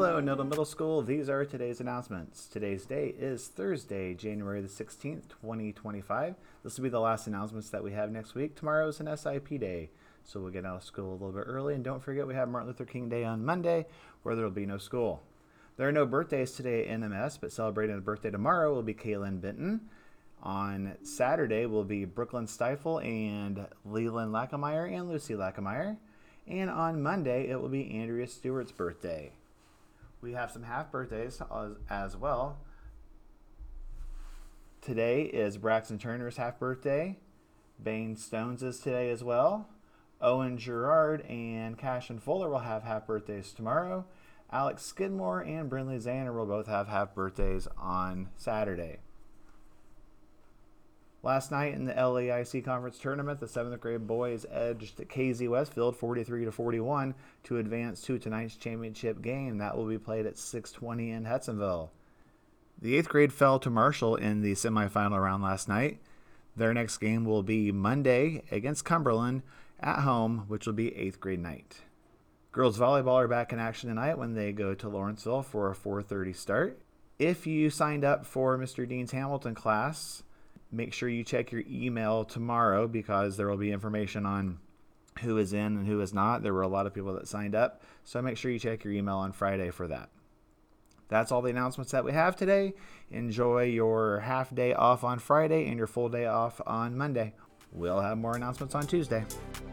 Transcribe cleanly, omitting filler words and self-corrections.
Hello, Nildon Middle School. These are today's announcements. Today's date is Thursday, January the 16th, 2025. This will be the last announcements that we have next week. Tomorrow is an SIP day, so we'll get out of school a little bit early. And don't forget, we have Martin Luther King Day on Monday, where there will be no school. There are no birthdays today at NMS, but celebrating a birthday tomorrow will be Kaylin Benton. On Saturday will be Brooklyn Stifle and Leland Lackameyer and Lucy Lackameyer. And on Monday, it will be Andrea Stewart's birthday. We have some half birthdays as well. Today is Braxton Turner's half birthday. Bane Stones is today as well. Owen Gerard and Cashin Fuller will have half birthdays tomorrow. Alex Skidmore and Brinley Zander will both have half birthdays on Saturday. Last night in the LAIC conference tournament, the 7th grade boys edged KZ Westfield 43-41 to advance to tonight's championship game. That will be played at 6:20 in Hudsonville. The 8th grade fell to Marshall in the semifinal round last night. Their next game will be Monday against Cumberland at home, which will be 8th grade night. Girls volleyball are back in action tonight when they go to Lawrenceville for a 4:30 start. If you signed up for Mr. Dean's Hamilton class, make sure you check your email tomorrow because there will be information on who is in and who is not. There were a lot of people that signed up, so make sure you check your email on Friday for that. That's all the announcements that we have today. Enjoy your half day off on Friday and your full day off on Monday. We'll have more announcements on Tuesday.